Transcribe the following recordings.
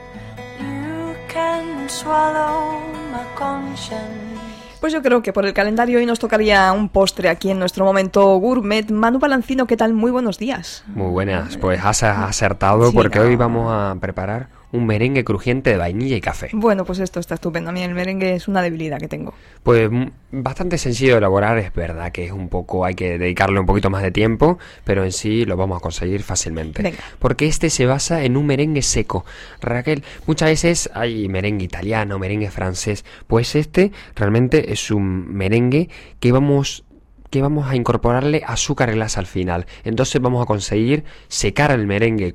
You can swallow my conscience. Pues yo creo que por el calendario hoy nos tocaría un postre aquí en nuestro momento gourmet. Manu Palancino, ¿qué tal? Muy buenos días. Muy buenas, pues has acertado, Sí, porque no. hoy vamos a preparar un merengue crujiente de vainilla y café. Bueno, pues esto está estupendo. A mí el merengue es una debilidad que tengo. Pues bastante sencillo de elaborar, es verdad que es un poco, hay que dedicarle un poquito más de tiempo, pero en sí lo vamos a conseguir fácilmente. Venga. Porque este se basa en un merengue seco. Raquel, muchas veces hay merengue italiano, merengue francés, pues este realmente es un merengue que vamos a incorporarle azúcar glass al final. Entonces vamos a conseguir secar el merengue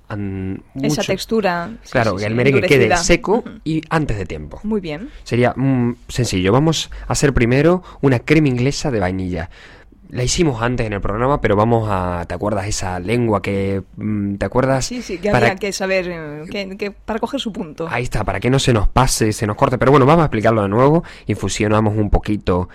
Esa textura. Claro, sí, que el merengue quede endurecida. seco y antes de tiempo. Muy bien. Sería sencillo. Vamos a hacer primero una crema inglesa de vainilla. La hicimos antes en el programa, pero ¿te acuerdas esa lengua que... ¿te acuerdas? Sí, que había que saber que para coger su punto. Ahí está, para que no se nos pase, se nos corte. Pero bueno, vamos a explicarlo de nuevo. Infusionamos un poquito,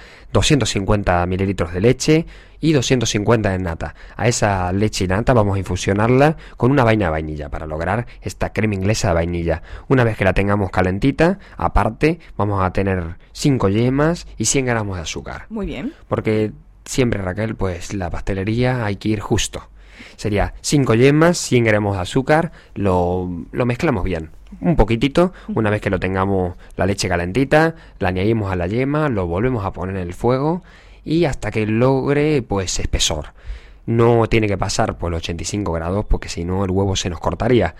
250 mililitros de leche y 250 de nata. A esa leche y nata vamos a infusionarla con una vaina de vainilla para lograr esta crema inglesa de vainilla. Una vez que la tengamos calentita, aparte vamos a tener 5 yemas y 100 gramos de azúcar. Muy bien. Porque siempre, Raquel, pues la pastelería hay que ir justo. Sería 5 yemas, 100 gramos de azúcar, lo mezclamos bien. Un poquitito, una vez que lo tengamos la leche calentita, la añadimos a la yema, lo volvemos a poner en el fuego y hasta que logre pues espesor. No tiene que pasar por los 85 grados porque si no el huevo se nos cortaría.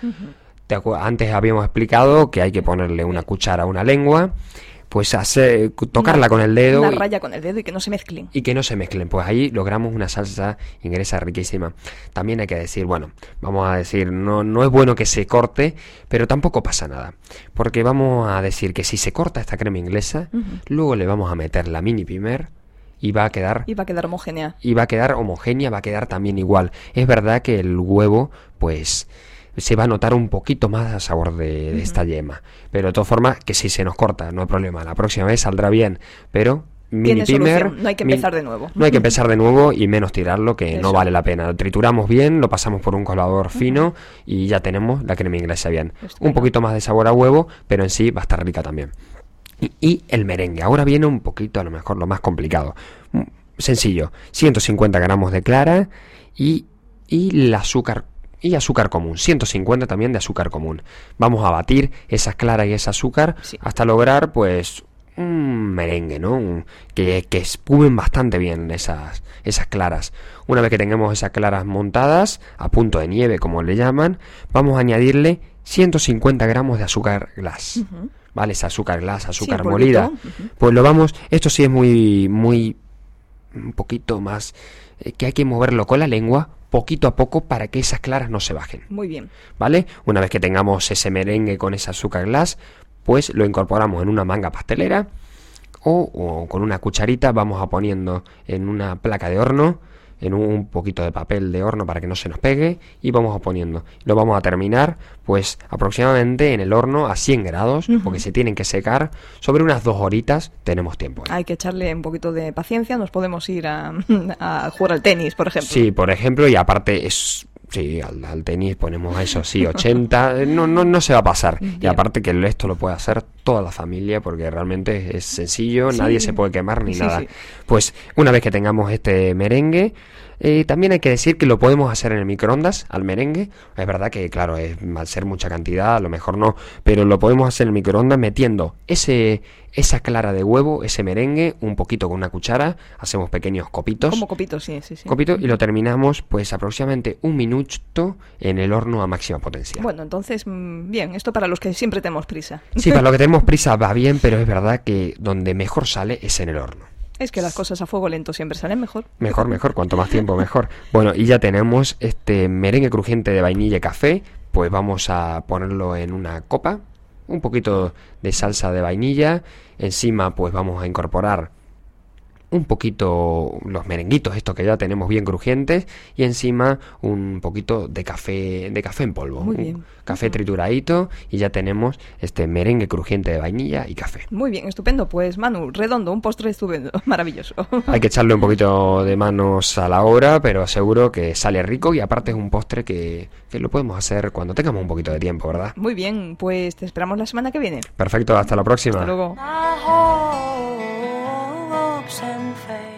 Antes habíamos explicado que hay que ponerle una cuchara a una lengua, pues tocarla con el dedo. Una raya con el dedo y que no se mezclen. Y que no se mezclen, pues ahí logramos una salsa inglesa riquísima. También hay que decir, bueno, vamos a decir, no es bueno que se corte, pero tampoco pasa nada. Porque vamos a decir que si se corta esta crema inglesa, luego le vamos a meter la mini pimer y va a quedar... Y va a quedar homogénea. Y va a quedar homogénea, va a quedar también igual. Es verdad que el huevo, pues... se va a notar un poquito más el sabor de esta yema. Pero de todas formas, que si se nos corta, no hay problema. La próxima vez saldrá bien. Pero mini pimer... No hay que empezar de nuevo. No hay que empezar de nuevo y menos tirarlo, que Eso. no vale la pena. Lo trituramos bien, lo pasamos por un colador fino y ya tenemos la crema inglesa bien. Un poquito más de sabor a huevo, pero en sí va a estar rica también. Y el merengue. Ahora viene un poquito, a lo mejor, lo más complicado. Sencillo. 150 gramos de clara y el azúcar. Y azúcar común, 150 también de azúcar común. Vamos a batir esas claras y ese azúcar hasta lograr pues un merengue, ¿no? Que espumen bastante bien esas claras. Una vez que tengamos esas claras montadas, a punto de nieve como le llaman, vamos a añadirle 150 gramos de azúcar glass. ¿Vale? Ese azúcar glass, azúcar molida. Pues lo vamos, esto sí es muy un poquito más, que hay que moverlo con la lengua poquito a poco para que esas claras no se bajen. Muy bien. ¿Vale? Una vez que tengamos ese merengue con ese azúcar glass, pues lo incorporamos en una manga pastelera o con una cucharita vamos a poniendo en una placa de horno, en un poquito de papel de horno para que no se nos pegue y vamos a poniendo. Lo vamos a terminar pues aproximadamente en el horno a 100 grados porque se tienen que secar. Sobre unas 2 horitas tenemos tiempo. Hay que echarle un poquito de paciencia. Nos podemos ir a jugar al tenis, por ejemplo. Sí, por ejemplo, y aparte es... Sí, al tenis ponemos eso, sí, 80, no se va a pasar. Bien. Y aparte que esto lo puede hacer toda la familia porque realmente es sencillo, nadie se puede quemar ni nada. Pues una vez que tengamos este merengue, también hay que decir que lo podemos hacer en el microondas, al merengue. Es verdad que, claro, al ser mucha cantidad, a lo mejor no, pero lo podemos hacer en el microondas metiendo esa clara de huevo, ese merengue, un poquito con una cuchara, hacemos pequeños copitos. Como copitos, sí. Copito, y lo terminamos pues aproximadamente 1 minuto en el horno a máxima potencia. Bueno, entonces, bien, esto para los que siempre tenemos prisa. Sí, para los que tenemos prisa va bien, pero es verdad que donde mejor sale es en el horno. Es que las cosas a fuego lento siempre salen mejor. Mejor, cuanto más tiempo mejor. Bueno, y ya tenemos este merengue crujiente de vainilla y café, pues vamos a ponerlo en una copa, un poquito de salsa de vainilla, encima pues vamos a incorporar un poquito los merenguitos, estos que ya tenemos bien crujientes, y encima un poquito de café en polvo. Muy bien. Café trituradito, y ya tenemos este merengue crujiente de vainilla y café. Muy bien, estupendo. Pues Manu, redondo, un postre estupendo, maravilloso. Hay que echarle un poquito de manos a la obra, pero seguro que sale rico, y aparte es un postre que lo podemos hacer cuando tengamos un poquito de tiempo, ¿verdad? Muy bien, pues te esperamos la semana que viene. Perfecto, hasta la próxima. Hasta luego. My hopes and faith.